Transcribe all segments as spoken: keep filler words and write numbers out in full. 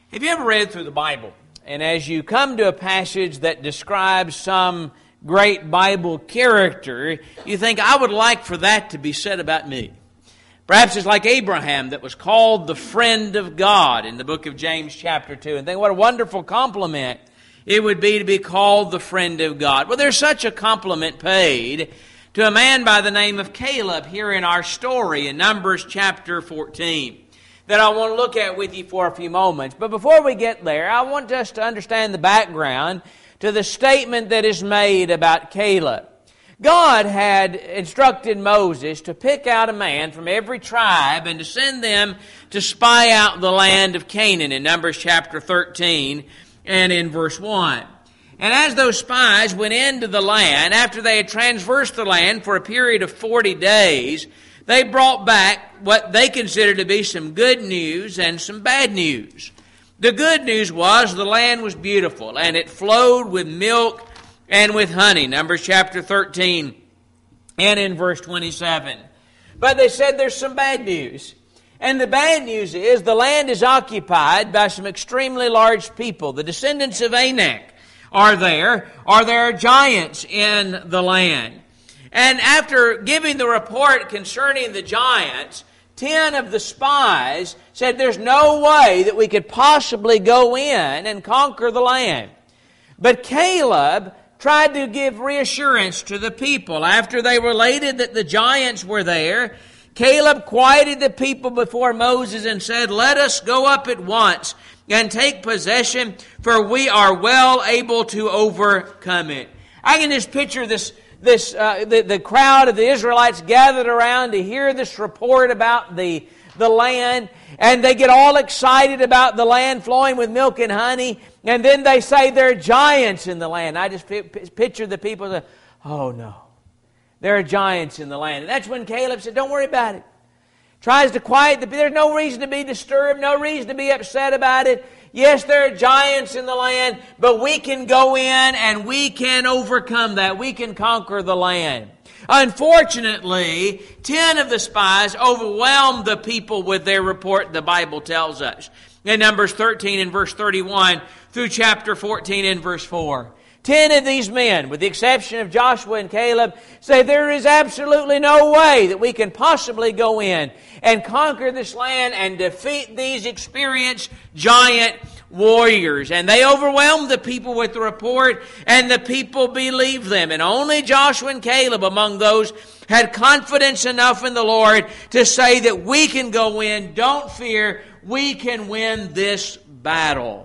Have you ever read through the Bible, and as you come to a passage that describes some great Bible character, you think, I would like for that to be said about me? Perhaps it's like Abraham that was called the friend of God in the book of James chapter two, and think what a wonderful compliment it would be to be called the friend of God. Well, there's such a compliment paid to a man by the name of Caleb here in our story in Numbers chapter fourteen. That I want to look at with you for a few moments. But before we get there, I want us to understand the background to the statement that is made about Caleb. God had instructed Moses to pick out a man from every tribe and to send them to spy out the land of Canaan in Numbers chapter thirteen and in verse one. And as those spies went into the land, after they had traversed the land for a period of forty days, they brought back what they considered to be some good news and some bad news. The good news was the land was beautiful and it flowed with milk and with honey. Numbers chapter thirteen and in verse twenty-seven. But they said there's some bad news. And the bad news is the land is occupied by some extremely large people. The descendants of Anak are there, or there are giants in the land. And after giving the report concerning the giants, ten of the spies said there's no way that we could possibly go in and conquer the land. But Caleb tried to give reassurance to the people. After they related that the giants were there, Caleb quieted the people before Moses and said, "Let us go up at once and take possession, for we are well able to overcome it." I can just picture this This uh, the, the crowd of the Israelites gathered around to hear this report about the, the land, and they get all excited about the land flowing with milk and honey, and then they say there are giants in the land. I just p- picture the people that, oh no, there are giants in the land. And that's when Caleb said, don't worry about it. Tries to quiet the people. There's no reason to be disturbed, no reason to be upset about it. Yes, there are giants in the land, but we can go in and we can overcome that. We can conquer the land. Unfortunately, ten of the spies overwhelmed the people with their report, the Bible tells us. In Numbers thirteen and verse thirty-one through chapter fourteen and verse four. Ten of these men, with the exception of Joshua and Caleb, say there is absolutely no way that we can possibly go in and conquer this land and defeat these experienced giant warriors. And they overwhelmed the people with the report, and the people believed them. And only Joshua and Caleb among those had confidence enough in the Lord to say that we can go in, don't fear, we can win this battle.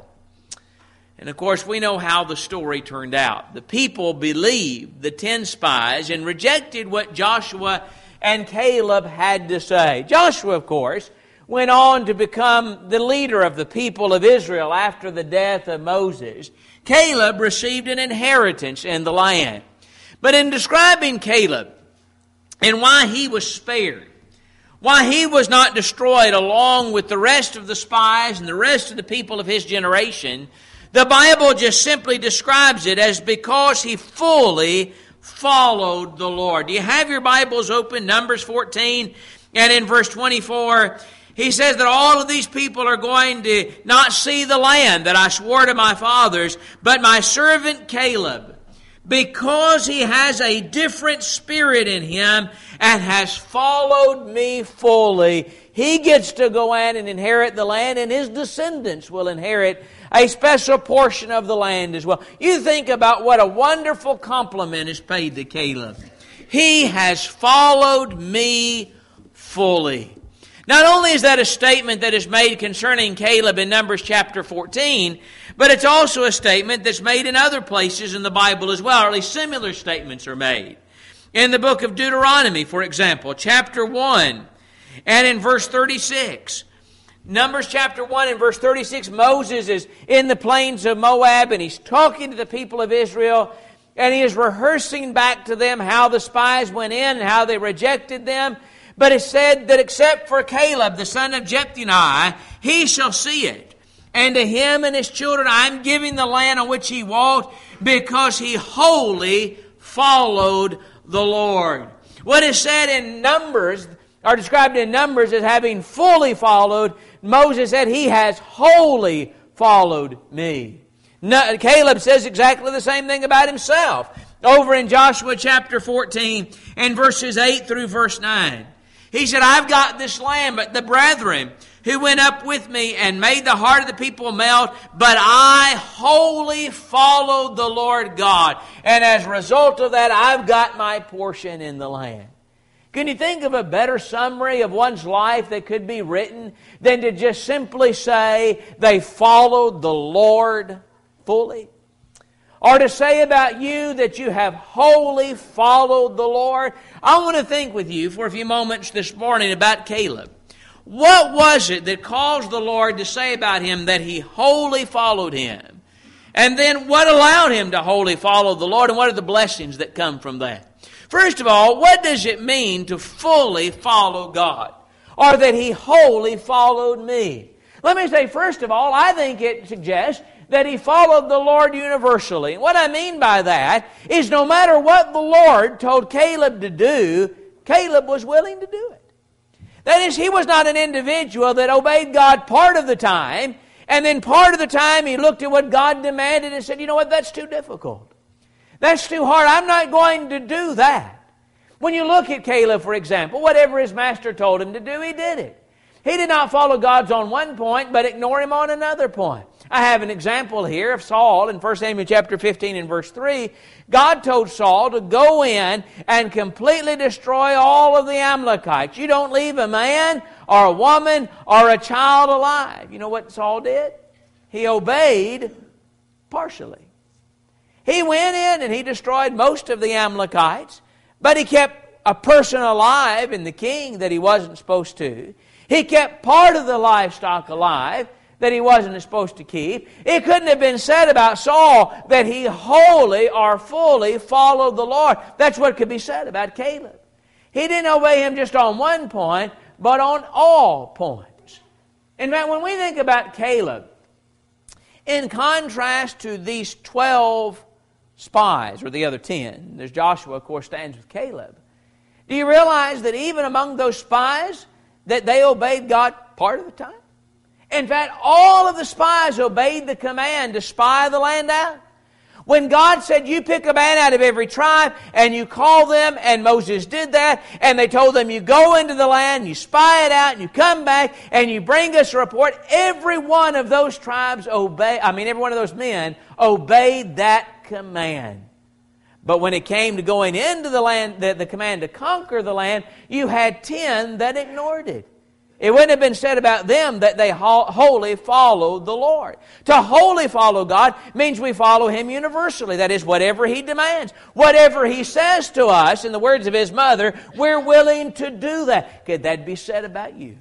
And of course, we know how the story turned out. The people believed the ten spies and rejected what Joshua and Caleb had to say. Joshua, of course, went on to become the leader of the people of Israel after the death of Moses. Caleb received an inheritance in the land. But in describing Caleb and why he was spared, why he was not destroyed along with the rest of the spies and the rest of the people of his generation, the Bible just simply describes it as because he fully followed the Lord. Do you have your Bibles open? Numbers fourteen and in verse twenty-four, he says that all of these people are going to not see the land that I swore to my fathers, but my servant Caleb, because he has a different spirit in him and has followed me fully, he gets to go in and inherit the land, and his descendants will inherit a special portion of the land as well. You think about what a wonderful compliment is paid to Caleb. He has followed me fully. Not only is that a statement that is made concerning Caleb in Numbers chapter fourteen, but it's also a statement that's made in other places in the Bible as well, or at least similar statements are made. In the book of Deuteronomy, for example, chapter one, and in verse thirty-six. Numbers chapter one and verse thirty-six, Moses is in the plains of Moab and he's talking to the people of Israel, and he is rehearsing back to them how the spies went in and how they rejected them. But it said that except for Caleb, the son of Jephunneh, he shall see it. And to him and his children I am giving the land on which he walked, because he wholly followed the Lord. What is said in Numbers, are described in Numbers as having fully followed, Moses said he has wholly followed me. No, Caleb says exactly the same thing about himself. Over in Joshua chapter fourteen and verses eight through verse nine. He said, I've got this land, but the brethren who went up with me and made the heart of the people melt, but I wholly followed the Lord God. And as a result of that, I've got my portion in the land. Can you think of a better summary of one's life that could be written than to just simply say they followed the Lord fully? Or to say about you that you have wholly followed the Lord? I want to think with you for a few moments this morning about Caleb. What was it that caused the Lord to say about him that he wholly followed him? And then what allowed him to wholly follow the Lord, and what are the blessings that come from that? First of all, what does it mean to fully follow God? Or that he wholly followed me? Let me say, first of all, I think it suggests that he followed the Lord universally. What I mean by that is no matter what the Lord told Caleb to do, Caleb was willing to do it. That is, he was not an individual that obeyed God part of the time, and then part of the time he looked at what God demanded and said, you know what, that's too difficult. That's too hard. I'm not going to do that. When you look at Caleb, for example, whatever his master told him to do, he did it. He did not follow God's on one point, but ignore him on another point. I have an example here of Saul in First Samuel chapter fifteen and verse three. God told Saul to go in and completely destroy all of the Amalekites. You don't leave a man or a woman or a child alive. You know what Saul did? He obeyed partially. He went in and he destroyed most of the Amalekites, but he kept a person alive in the king that he wasn't supposed to. He kept part of the livestock alive that he wasn't supposed to keep. It couldn't have been said about Saul that he wholly or fully followed the Lord. That's what could be said about Caleb. He didn't obey him just on one point, but on all points. In fact, when we think about Caleb, in contrast to these twelve spies, or the other ten, there's Joshua, of course, stands with Caleb. Do you realize that even among those spies, that they obeyed God part of the time? In fact, all of the spies obeyed the command to spy the land out. When God said, you pick a man out of every tribe and you call them, and Moses did that, and they told them, you go into the land, you spy it out, and you come back, and you bring us a report. Every one of those tribes obeyed, I mean, every one of those men obeyed that command. But when it came to going into the land, the, the command to conquer the land, you had ten that ignored it. It wouldn't have been said about them that they wholly followed the Lord. To wholly follow God means we follow Him universally. That is, whatever He demands. Whatever He says to us, in the words of His mother, we're willing to do that. Could that be said about you?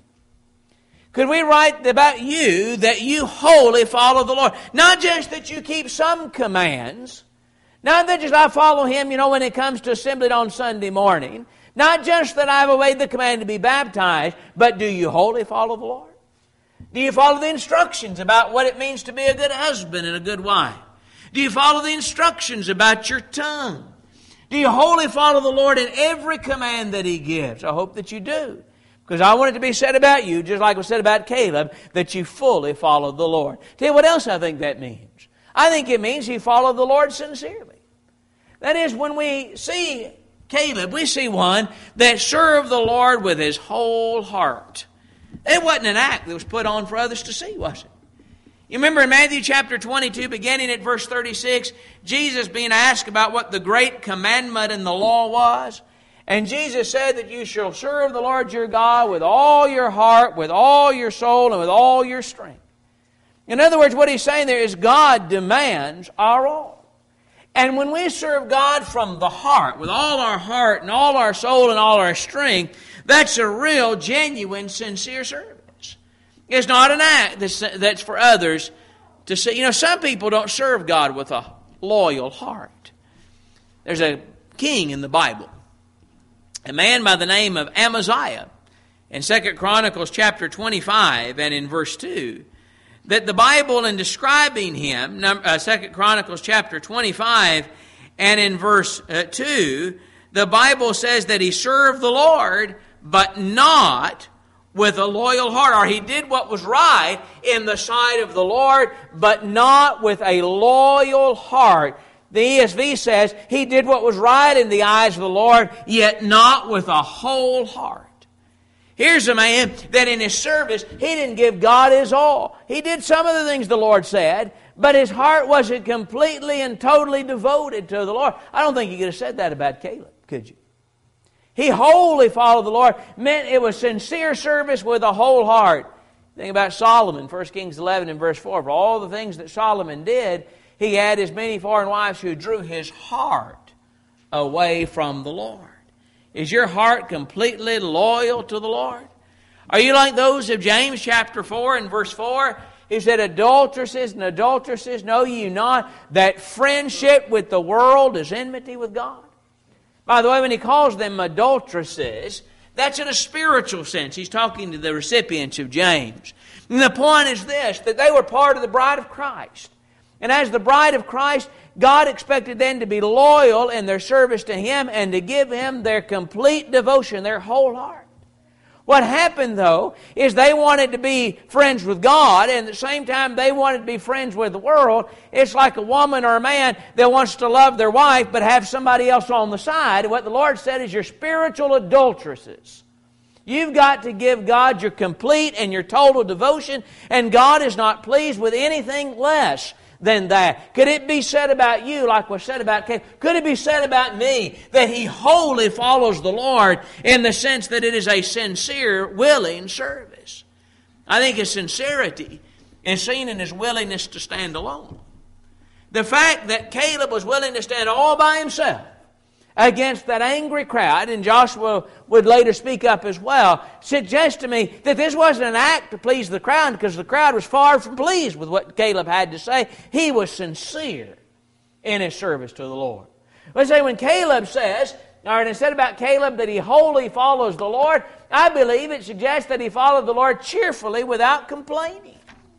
Could we write about you that you wholly follow the Lord? Not just that you keep some commands. Not that just I follow Him, you know, when it comes to assembly on Sunday morning. Not just that I've obeyed the command to be baptized, but do you wholly follow the Lord? Do you follow the instructions about what it means to be a good husband and a good wife? Do you follow the instructions about your tongue? Do you wholly follow the Lord in every command that He gives? I hope that you do. Because I want it to be said about you, just like was said about Caleb, that you fully follow the Lord. Tell you what else I think that means. I think it means he followed the Lord sincerely. That is, when we see Caleb, we see one that served the Lord with his whole heart. It wasn't an act that was put on for others to see, was it? You remember in Matthew chapter twenty-two, beginning at verse thirty-six, Jesus being asked about what the great commandment in the law was. And Jesus said that you shall serve the Lord your God with all your heart, with all your soul, and with all your strength. In other words, what he's saying there is God demands our all. And when we serve God from the heart, with all our heart and all our soul and all our strength, that's a real, genuine, sincere service. It's not an act that's, that's for others to see. You know, some people don't serve God with a loyal heart. There's a king in the Bible, a man by the name of Amaziah, in Second Chronicles chapter twenty-five and in verse two, that the Bible, in describing him, uh, Second Chronicles chapter twenty-five and in verse uh, two, the Bible says that he served the Lord, but not with a loyal heart, or he did what was right in the sight of the Lord, but not with a loyal heart. The E S V says, he did what was right in the eyes of the Lord, yet not with a whole heart. Here's a man that in his service, he didn't give God his all. He did some of the things the Lord said, but his heart wasn't completely and totally devoted to the Lord. I don't think you could have said that about Caleb, could you? He wholly followed the Lord. Meant it was sincere service with a whole heart. Think about Solomon, First Kings eleven and verse four. For all the things that Solomon did, he had as many foreign wives who drew his heart away from the Lord. Is your heart completely loyal to the Lord? Are you like those of James chapter four and verse four? He said, adulteresses and adulteresses, know ye not that friendship with the world is enmity with God? By the way, when he calls them adulteresses, that's in a spiritual sense. He's talking to the recipients of James. And the point is this, that they were part of the bride of Christ. And as the bride of Christ, God expected them to be loyal in their service to Him and to give Him their complete devotion, their whole heart. What happened, though, is they wanted to be friends with God, and at the same time they wanted to be friends with the world. It's like a woman or a man that wants to love their wife but have somebody else on the side. What the Lord said is, you're spiritual adulteresses. You've got to give God your complete and your total devotion, and God is not pleased with anything less than that. Could it be said about you, like was said about Caleb? Could it be said about me that he wholly follows the Lord in the sense that it is a sincere, willing service? I think his sincerity is seen in his willingness to stand alone. The fact that Caleb was willing to stand all by himself against that angry crowd, and Joshua would later speak up as well, suggests to me that this wasn't an act to please the crowd, because the crowd was far from pleased with what Caleb had to say. He was sincere in his service to the Lord. Let's say when Caleb says, or it is said about Caleb that he wholly follows the Lord, I believe it suggests that he followed the Lord cheerfully without complaining.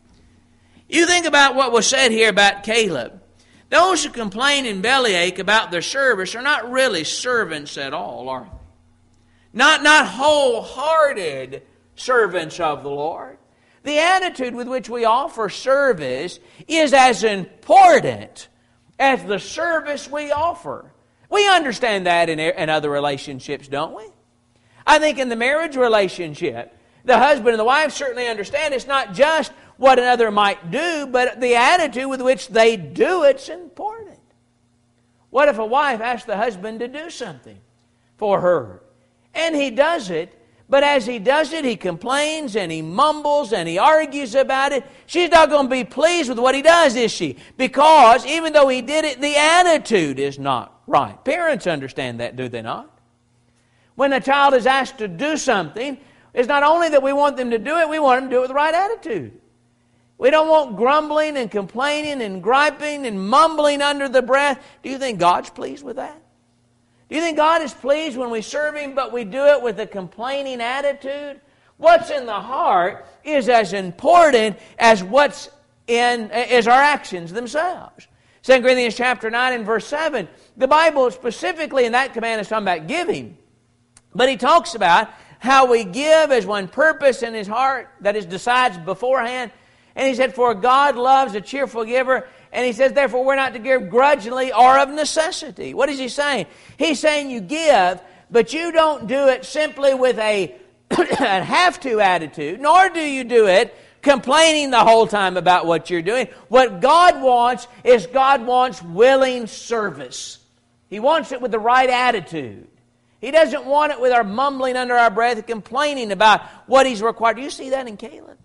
You think about what was said here about Caleb. Those who complain and bellyache about their service are not really servants at all, are they? Not, not wholehearted servants of the Lord. The attitude with which we offer service is as important as the service we offer. We understand that in, in other relationships, don't we? I think in the marriage relationship, the husband and the wife certainly understand it's not just what another might do, but the attitude with which they do it's important. What if a wife asks the husband to do something for her? And he does it, but as he does it, he complains and he mumbles and he argues about it. She's not going to be pleased with what he does, is she? Because even though he did it, the attitude is not right. Parents understand that, do they not? When a child is asked to do something, it's not only that we want them to do it, we want them to do it with the right attitude. We don't want grumbling and complaining and griping and mumbling under the breath. Do you think God's pleased with that? Do you think God is pleased when we serve Him but we do it with a complaining attitude? What's in the heart is as important as what's in as our actions themselves. Second Corinthians chapter nine and verse seven, the Bible specifically in that command is talking about giving. But he talks about how we give as one purpose in his heart, that is decides beforehand. And he said, for God loves a cheerful giver. And he says, therefore, we're not to give grudgingly or of necessity. What is he saying? He's saying you give, but you don't do it simply with a, a have-to attitude, nor do you do it complaining the whole time about what you're doing. What God wants is God wants willing service. He wants it with the right attitude. He doesn't want it with our mumbling under our breath and complaining about what He's required. Do you see that in Caleb?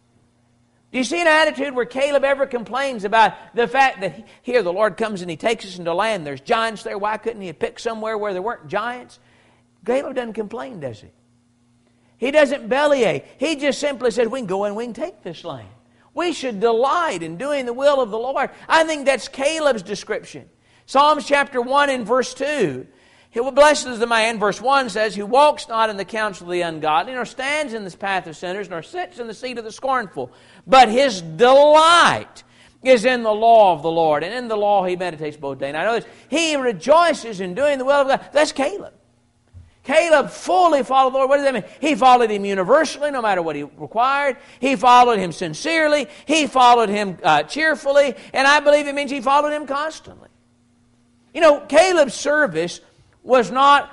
Do you see an attitude where Caleb ever complains about the fact that here the Lord comes and He takes us into land, there's giants there, why couldn't He have picked somewhere where there weren't giants? Caleb doesn't complain, does he? He doesn't bellyache. He just simply said, we can go and we can take this land. We should delight in doing the will of the Lord. I think that's Caleb's description. Psalms chapter one and verse two. Blessed is the man, verse one says, who walks not in the counsel of the ungodly, nor stands in the path of sinners, nor sits in the seat of the scornful. But his delight is in the law of the Lord, and in the law he meditates both day and night. He rejoices in doing the will of God. That's Caleb. Caleb fully followed the Lord. What does that mean? He followed Him universally, no matter what He required. He followed Him sincerely. He followed Him uh, cheerfully. And I believe it means he followed Him constantly. You know, Caleb's service was not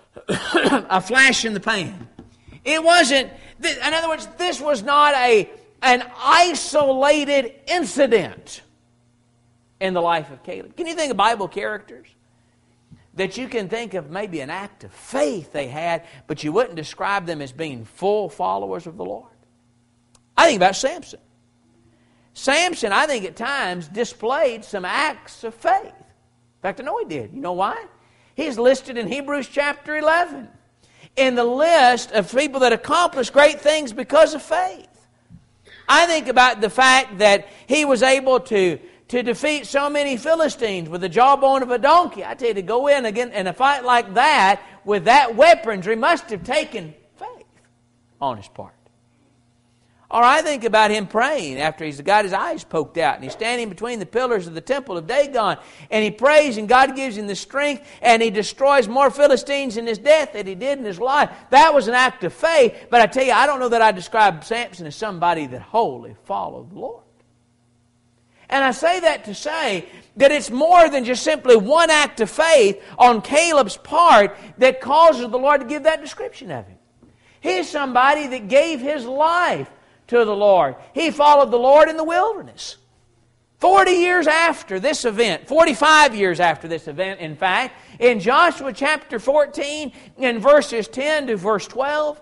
a flash in the pan. It wasn't, in other words, this was not a, an isolated incident in the life of Caleb. Can you think of Bible characters that you can think of maybe an act of faith they had, but you wouldn't describe them as being full followers of the Lord? I think about Samson. Samson, I think at times, displayed some acts of faith. In fact, I know he did. You know why? He's listed in Hebrews chapter eleven in the list of people that accomplished great things because of faith. I think about the fact that he was able to to defeat so many Philistines with the jawbone of a donkey. I tell you, to go in again in a fight like that with that weaponry must have taken faith on his part. Or I think about him praying after he's got his eyes poked out and he's standing between the pillars of the temple of Dagon and he prays and God gives him the strength and he destroys more Philistines in his death than he did in his life. That was an act of faith, but I tell you, I don't know that I describe Samson as somebody that wholly followed the Lord. And I say that to say that it's more than just simply one act of faith on Caleb's part that causes the Lord to give that description of him. He's somebody that gave his life to the Lord. He followed the Lord in the wilderness. Forty years after this event, forty-five years after this event, in fact, in Joshua chapter fourteen, in verses ten to verse twelve,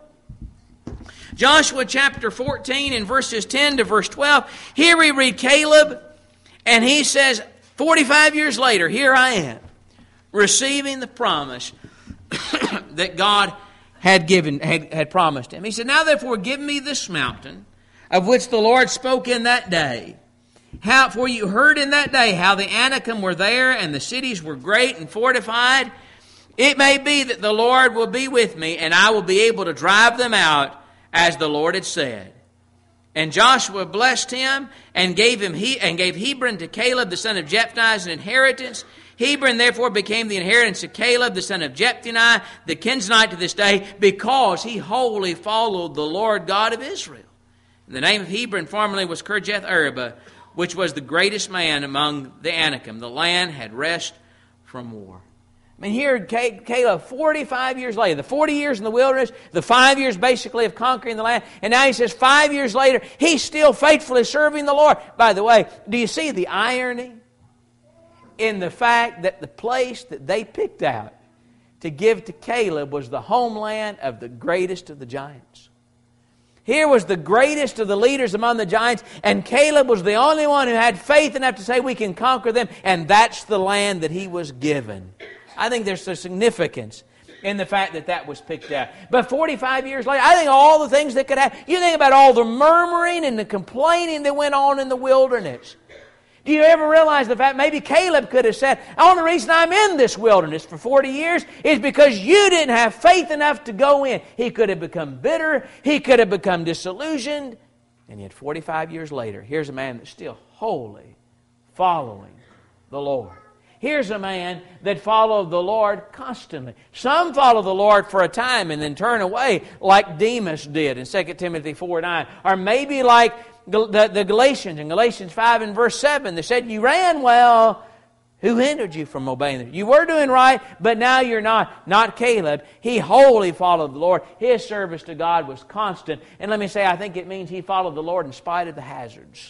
Joshua chapter fourteen, in verses ten to verse twelve, here we read Caleb, and he says, forty-five years later, here I am, receiving the promise that God had given, had, had promised him. He said, now therefore give me this mountain, of which the Lord spoke in that day. How, for you heard in that day how the Anakim were there, and the cities were great and fortified. It may be that the Lord will be with me, and I will be able to drive them out, as the Lord had said. And Joshua blessed him, and gave him he and gave Hebron to Caleb the son of Jephunneh as an inheritance. Hebron therefore became the inheritance of Caleb the son of Jephunneh, the Kenizzite to this day, because he wholly followed the Lord God of Israel. And the name of Hebron formerly was Kirjath-Arba, which was the greatest man among the Anakim. The land had rest from war. I mean, here Caleb, forty-five years later, the forty years in the wilderness, the five years basically of conquering the land, and now he says five years later, he's still faithfully serving the Lord. By the way, do you see the irony in the fact that the place that they picked out to give to Caleb was the homeland of the greatest of the giants? Here was the greatest of the leaders among the giants, and Caleb was the only one who had faith enough to say we can conquer them, and that's the land that he was given. I think there's a significance in the fact that that was picked out. But forty-five years later, I think all the things that could happen, you think about all the murmuring and the complaining that went on in the wilderness. Do you ever realize the fact maybe Caleb could have said, the only reason I'm in this wilderness for forty years is because you didn't have faith enough to go in. He could have become bitter. He could have become disillusioned. And yet forty-five years later, here's a man that's still wholly following the Lord. Here's a man that followed the Lord constantly. Some follow the Lord for a time and then turn away like Demas did in Second Timothy four nine. Or maybe like the, the Galatians in Galatians five and verse seven. They said, you ran well. Who hindered you from obeying them? You were doing right, but now you're not. Not Caleb. He wholly followed the Lord. His service to God was constant. And let me say, I think it means he followed the Lord in spite of the hazards.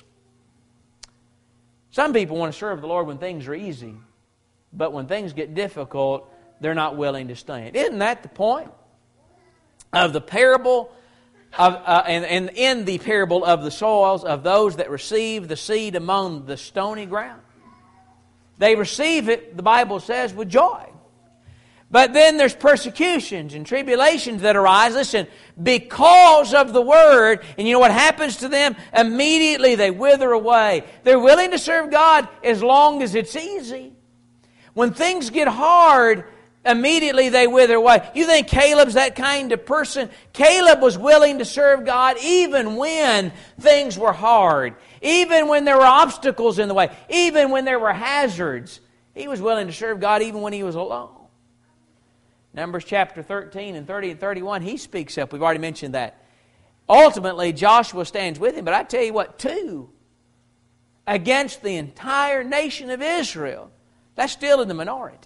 Some people want to serve the Lord when things are easy. But when things get difficult, they're not willing to stand. Isn't that the point of the parable of, uh, and, and in the parable of the soils of those that receive the seed among the stony ground? They receive it, the Bible says, with joy. But then there's persecutions and tribulations that arise. Listen, because of the Word, and you know what happens to them? Immediately they wither away. They're willing to serve God as long as it's easy. When things get hard, immediately they wither away. You think Caleb's that kind of person? Caleb was willing to serve God even when things were hard. Even when there were obstacles in the way. Even when there were hazards. He was willing to serve God even when he was alone. Numbers chapter thirteen and thirty and thirty-one, he speaks up. We've already mentioned that. Ultimately, Joshua stands with him, but I tell you what, two against the entire nation of Israel, that's still in the minority.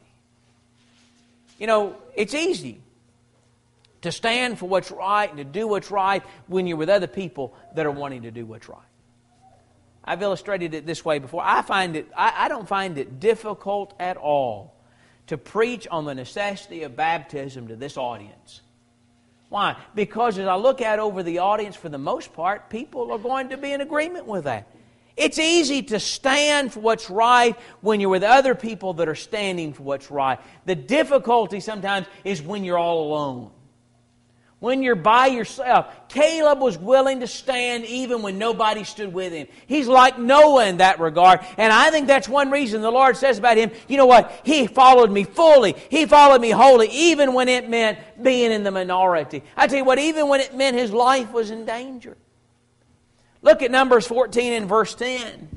You know, it's easy to stand for what's right and to do what's right when you're with other people that are wanting to do what's right. I've illustrated it this way before. I find it, I, I don't find it difficult at all to preach on the necessity of baptism to this audience. Why? Because as I look out over the audience, for the most part, people are going to be in agreement with that. It's easy to stand for what's right when you're with other people that are standing for what's right. The difficulty sometimes is when you're all alone. When you're by yourself. Caleb was willing to stand even when nobody stood with him. He's like Noah in that regard. And I think that's one reason the Lord says about him, you know what? He followed me fully. He followed me wholly, even when it meant being in the minority. I tell you what, even when it meant his life was in danger. Look at Numbers fourteen and verse ten.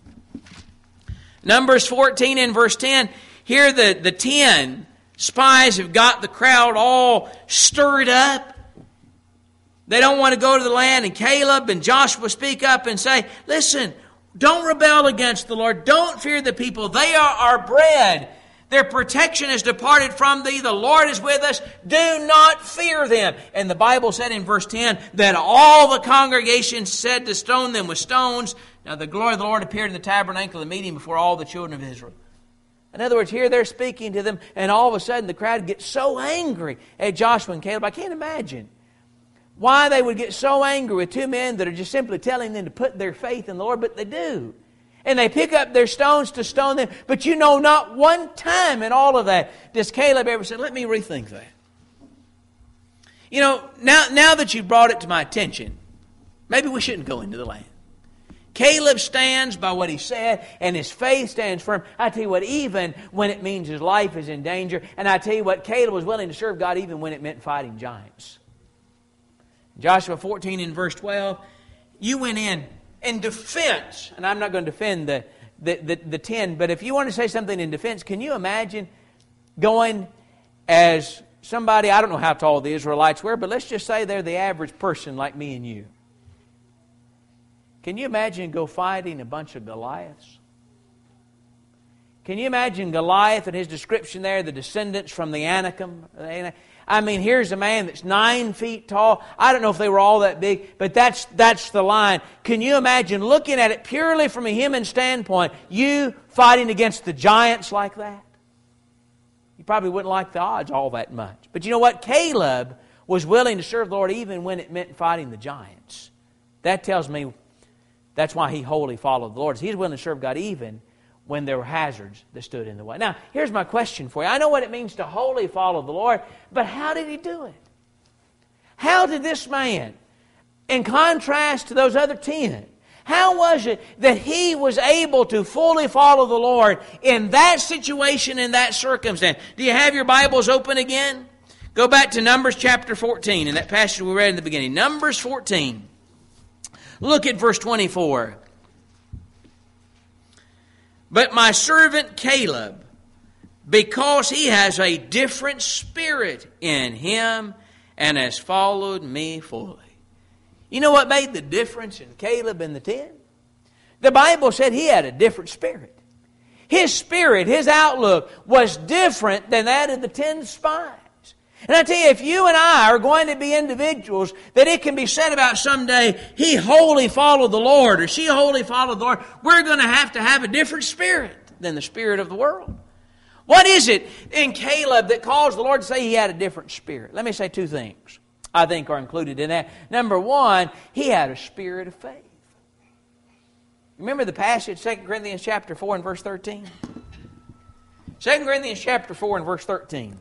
Numbers fourteen and verse ten. Here the, the ten spies have got the crowd all stirred up. They don't want to go to the land. And Caleb and Joshua speak up and say, listen, don't rebel against the Lord. Don't fear the people. They are our bread. Their protection has departed from thee. The Lord is with us. Do not fear them. And the Bible said in verse ten that all the congregation said to stone them with stones. Now the glory of the Lord appeared in the tabernacle of the meeting before all the children of Israel. In other words, here they're speaking to them, and all of a sudden the crowd gets so angry at Joshua and Caleb. I can't imagine why they would get so angry with two men that are just simply telling them to put their faith in the Lord, but they do. And they pick up their stones to stone them. But you know, not one time in all of that does Caleb ever say, let me rethink that. You know, now, now that you've brought it to my attention, maybe we shouldn't go into the land. Caleb stands by what he said, and his faith stands firm. I tell you what, even when it means his life is in danger, and I tell you what, Caleb was willing to serve God even when it meant fighting giants. Joshua fourteen and verse twelve, you went in in defense, and I'm not going to defend the, the, the, the ten, but if you want to say something in defense, can you imagine going as somebody, I don't know how tall the Israelites were, but let's just say they're the average person like me and you. Can you imagine go fighting a bunch of Goliaths? Can you imagine Goliath and his description there, the descendants from the Anakim? I mean, here's a man that's nine feet tall. I don't know if they were all that big, but that's that's the line. Can you imagine looking at it purely from a human standpoint, you fighting against the giants like that? You probably wouldn't like the odds all that much. But you know what? Caleb was willing to serve the Lord even when it meant fighting the giants. That tells me that's why he wholly followed the Lord. He's willing to serve God even when there were hazards that stood in the way. Now, here's my question for you. I know what it means to wholly follow the Lord, but how did he do it? How did this man, in contrast to those other ten, how was it that he was able to fully follow the Lord in that situation, in that circumstance? Do you have your Bibles open again? Go back to Numbers chapter fourteen, in that passage we read in the beginning. Numbers fourteen. Look at verse twenty-four. But my servant Caleb, because he has a different spirit in him and has followed me fully. You know what made the difference in Caleb and the ten? The Bible said he had a different spirit. His spirit, his outlook was different than that of the ten spies. And I tell you, if you and I are going to be individuals that it can be said about someday, he wholly followed the Lord or she wholly followed the Lord, we're going to have to have a different spirit than the spirit of the world. What is it in Caleb that caused the Lord to say he had a different spirit? Let me say two things I think are included in that. Number one, he had a spirit of faith. Remember the passage, Second Corinthians chapter four and verse thirteen? Second Corinthians chapter four and verse thirteen.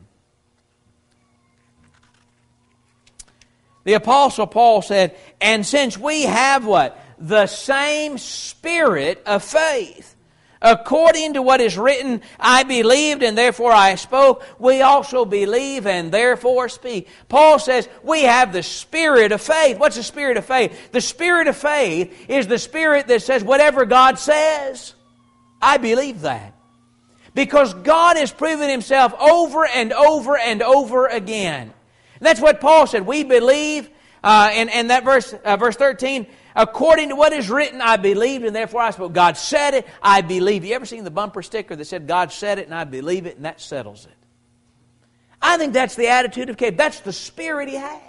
The Apostle Paul said, and since we have what? The same spirit of faith. According to what is written, I believed and therefore I spoke. We also believe and therefore speak. Paul says we have the spirit of faith. What's the spirit of faith? The spirit of faith is the spirit that says whatever God says, I believe that. Because God has proven Himself over and over and over again. And that's what Paul said. We believe, uh, and, and that verse, uh, verse thirteen, according to what is written, I believed and therefore I spoke. God said it, I believe. You ever seen the bumper sticker that said, God said it and I believe it, and that settles it? I think that's the attitude of Caleb. That's the spirit he had.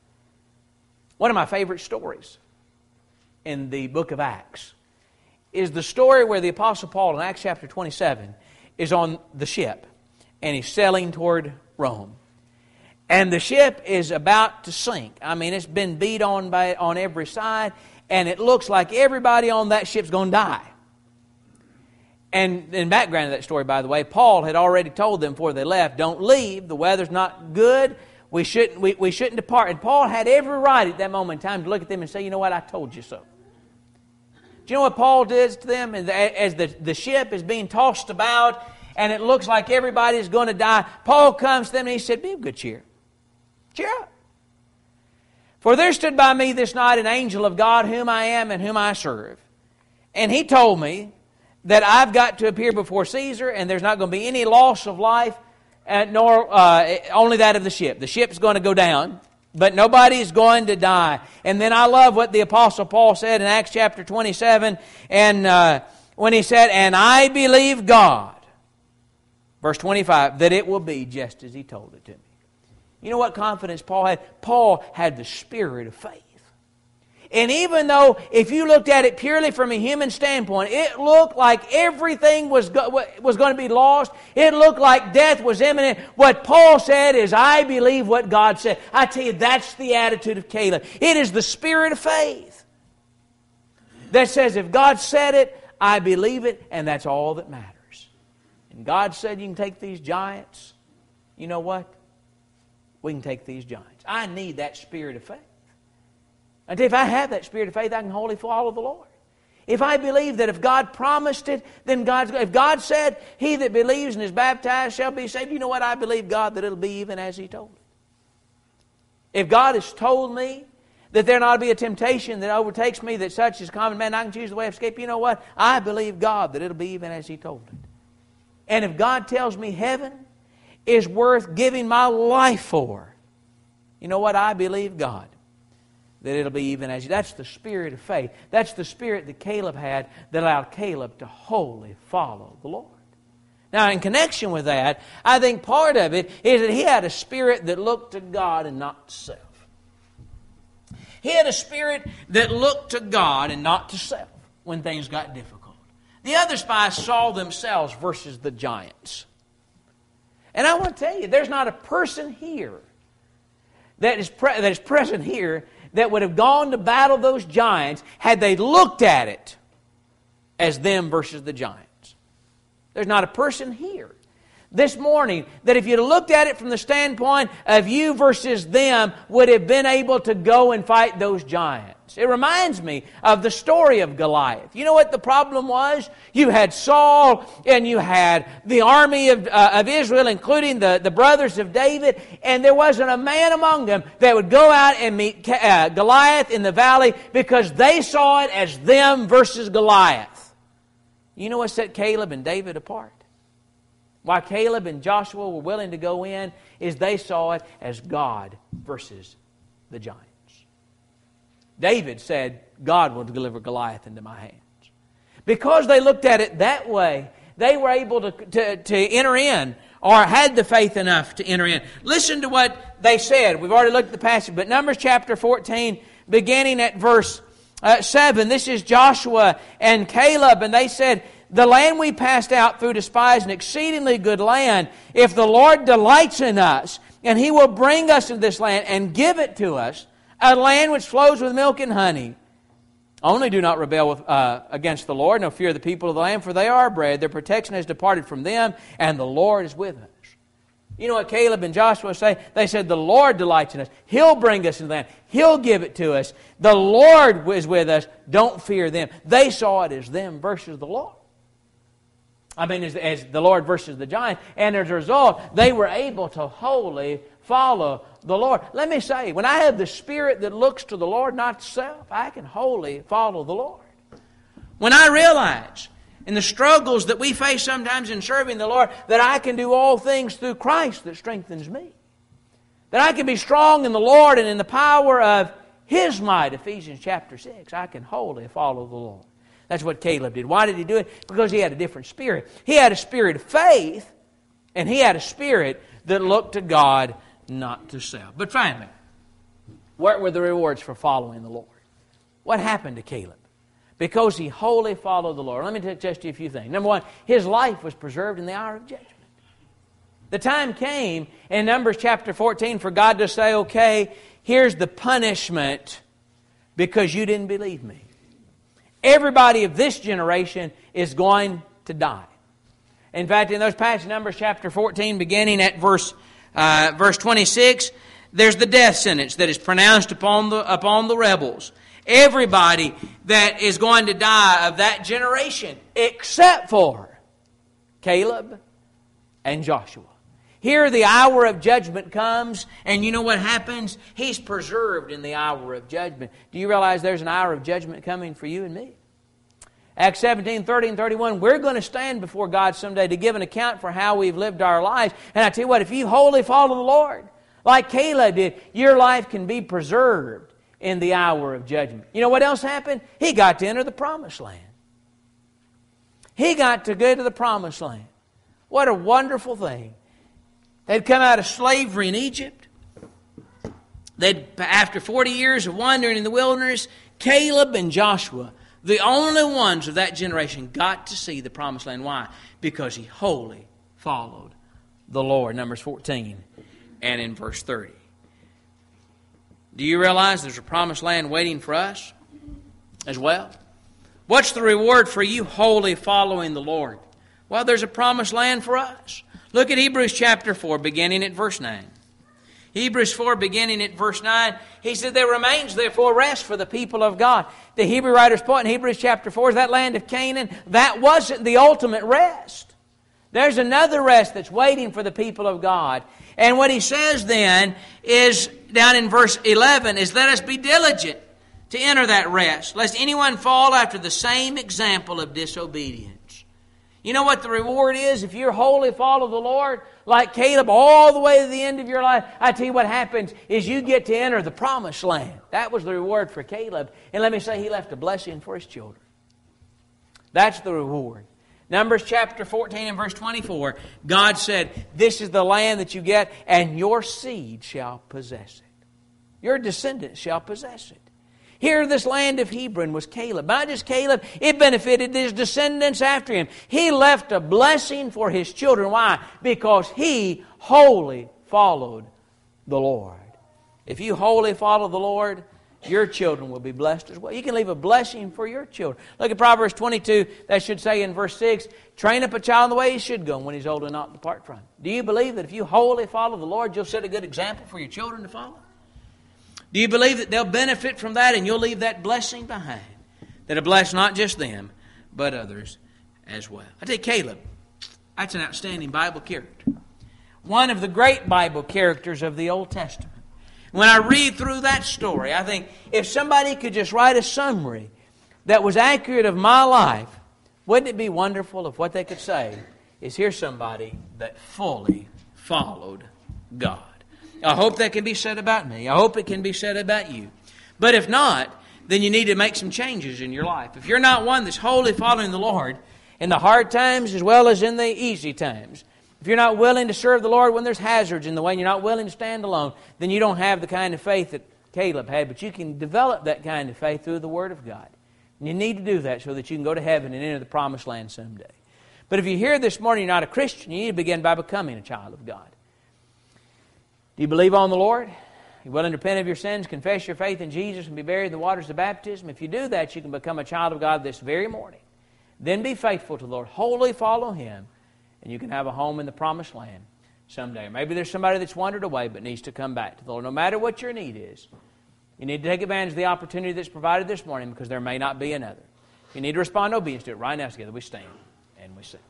One of my favorite stories in the book of Acts is the story where the Apostle Paul in Acts chapter twenty-seven is on the ship and he's sailing toward Rome. And the ship is about to sink. I mean, it's been beat on by on every side, and it looks like everybody on that ship's going to die. And in the background of that story, by the way, Paul had already told them before they left, don't leave, the weather's not good, we shouldn't, we, we shouldn't depart. And Paul had every right at that moment in time to look at them and say, you know what, I told you so. Do you know what Paul does to them as the, the ship is being tossed about and it looks like everybody's going to die? Paul comes to them and he said, be of good cheer. Cheer up. For there stood by me this night an angel of God whom I am and whom I serve. And he told me that I've got to appear before Caesar and there's not going to be any loss of life, uh, nor uh, only that of the ship. The ship's going to go down, but nobody's going to die. And then I love what the Apostle Paul said in Acts chapter twenty-seven, and uh, when he said, and I believe God, verse twenty-five, that it will be just as He told it to me. You know what confidence Paul had? Paul had the spirit of faith. And even though, if you looked at it purely from a human standpoint, it looked like everything was, go- was going to be lost. It looked like death was imminent. What Paul said is, I believe what God said. I tell you, that's the attitude of Caleb. It is the spirit of faith that says, if God said it, I believe it, and that's all that matters. And God said you can take these giants. You know what? We can take these giants. I need that spirit of faith. And if I have that spirit of faith, I can wholly follow the Lord. If I believe that if God promised it, then God's going. If God said, he that believes and is baptized shall be saved, you know what? I believe God that it'll be even as He told it. If God has told me that there not be a temptation that overtakes me that such is common man, I can choose the way of escape, you know what? I believe God that it'll be even as He told it. And if God tells me heaven is worth giving my life for, you know what? I believe God that it'll be even as you. That's the spirit of faith. That's the spirit that Caleb had that allowed Caleb to wholly follow the Lord. Now, in connection with that, I think part of it is that he had a spirit that looked to God and not to self. He had a spirit that looked to God and not to self when things got difficult. The other spies saw themselves versus the giants. And I want to tell you, there's not a person here that is, pre- that is present here that would have gone to battle those giants had they looked at it as them versus the giants. There's not a person here this morning that if you'd have looked at it from the standpoint of you versus them would have been able to go and fight those giants. It reminds me of the story of Goliath. You know what the problem was? You had Saul and you had the army of, uh, of Israel, including the, the brothers of David, and there wasn't a man among them that would go out and meet uh, Goliath in the valley because they saw it as them versus Goliath. You know what set Caleb and David apart? Why Caleb and Joshua were willing to go in is they saw it as God versus the giants. David said, God will deliver Goliath into my hands. Because they looked at it that way, they were able to, to, to enter in, or had the faith enough to enter in. Listen to what they said. We've already looked at the passage, but Numbers chapter fourteen, beginning at verse uh, seven, this is Joshua and Caleb, and they said, the land we passed out through to spy is an exceedingly good land. If the Lord delights in us, and He will bring us into this land and give it to us, a land which flows with milk and honey. Only do not rebel with, uh, against the Lord, nor fear the people of the land, for they are bread. Their protection has departed from them, and the Lord is with us. You know what Caleb and Joshua say? They said, the Lord delights in us. He'll bring us into the land. He'll give it to us. The Lord is with us. Don't fear them. They saw it as them versus the Lord. I mean, as, as the Lord versus the giant. And as a result, they were able to wholly follow the Lord. Let me say, when I have the spirit that looks to the Lord, not to self, I can wholly follow the Lord. When I realize and the struggles that we face sometimes in serving the Lord, that I can do all things through Christ that strengthens me. That I can be strong in the Lord and in the power of His might. Ephesians chapter six. I can wholly follow the Lord. That's what Caleb did. Why did he do it? Because he had a different spirit. He had a spirit of faith, and he had a spirit that looked to God, not to self. But finally, what were the rewards for following the Lord? What happened to Caleb? Because he wholly followed the Lord. Let me tell you a few things. Number one, his life was preserved in the hour of judgment. The time came in Numbers chapter fourteen for God to say, okay, here's the punishment because you didn't believe me. Everybody of this generation is going to die. In fact, in those passages, Numbers chapter fourteen, beginning at verse uh, verse twenty-six, there's the death sentence that is pronounced upon the upon the rebels. Everybody that is going to die of that generation, except for Caleb and Joshua. Here the hour of judgment comes, and you know what happens? He's preserved in the hour of judgment. Do you realize there's an hour of judgment coming for you and me? Acts seventeen, thirty, and thirty-one, we're going to stand before God someday to give an account for how we've lived our lives. And I tell you what, if you wholly follow the Lord, like Caleb did, your life can be preserved in the hour of judgment. You know what else happened? He got to enter the promised land. He got to go to the promised land. What a wonderful thing. They'd come out of slavery in Egypt. They'd, after forty years of wandering in the wilderness, Caleb and Joshua, the only ones of that generation, got to see the promised land. Why? Because he wholly followed the Lord. Numbers fourteen and in verse thirty. Do you realize there's a promised land waiting for us as well? What's the reward for you wholly following the Lord? Well, there's a promised land for us. Look at Hebrews chapter four, beginning at verse nine. Hebrews four, beginning at verse nine, he said, there remains therefore rest for the people of God. The Hebrew writer's point in Hebrews chapter four is that land of Canaan. That wasn't the ultimate rest. There's another rest that's waiting for the people of God. And what he says then is, down in verse eleven, is let us be diligent to enter that rest, lest anyone fall after the same example of disobedience. You know what the reward is if you wholly follow the Lord, like Caleb, all the way to the end of your life? I tell you what happens is you get to enter the promised land. That was the reward for Caleb. And let me say, he left a blessing for his children. That's the reward. Numbers chapter fourteen and verse twenty-four, God said, this is the land that you get, and your seed shall possess it. Your descendants shall possess it. Here, this land of Hebron was Caleb. Not just Caleb, it benefited his descendants after him. He left a blessing for his children. Why? Because he wholly followed the Lord. If you wholly follow the Lord, your children will be blessed as well. You can leave a blessing for your children. Look at Proverbs twenty-two. That should say in verse six, train up a child in the way he should go, and when he's old, he'll not depart from it. Do you believe that if you wholly follow the Lord, you'll set a good example for your children to follow? Do you believe that they'll benefit from that and you'll leave that blessing behind? That'll bless not just them, but others as well. I tell you, Caleb, that's an outstanding Bible character. One of the great Bible characters of the Old Testament. When I read through that story, I think if somebody could just write a summary that was accurate of my life, wouldn't it be wonderful if what they could say is, here's somebody that fully followed God. I hope that can be said about me. I hope it can be said about you. But if not, then you need to make some changes in your life. If you're not one that's wholly following the Lord in the hard times as well as in the easy times, if you're not willing to serve the Lord when there's hazards in the way, and you're not willing to stand alone, then you don't have the kind of faith that Caleb had. But you can develop that kind of faith through the Word of God. And you need to do that so that you can go to heaven and enter the promised land someday. But if you're here this morning, you're not a Christian, you need to begin by becoming a child of God. Do you believe on the Lord? You're willing to repent of your sins, confess your faith in Jesus, and be buried in the waters of baptism? If you do that, you can become a child of God this very morning. Then be faithful to the Lord. Wholly follow Him, and you can have a home in the promised land someday. Or maybe there's somebody that's wandered away but needs to come back to the Lord. No matter what your need is, you need to take advantage of the opportunity that's provided this morning, because there may not be another. If you need to respond in obedience to it, right now together we stand and we sing.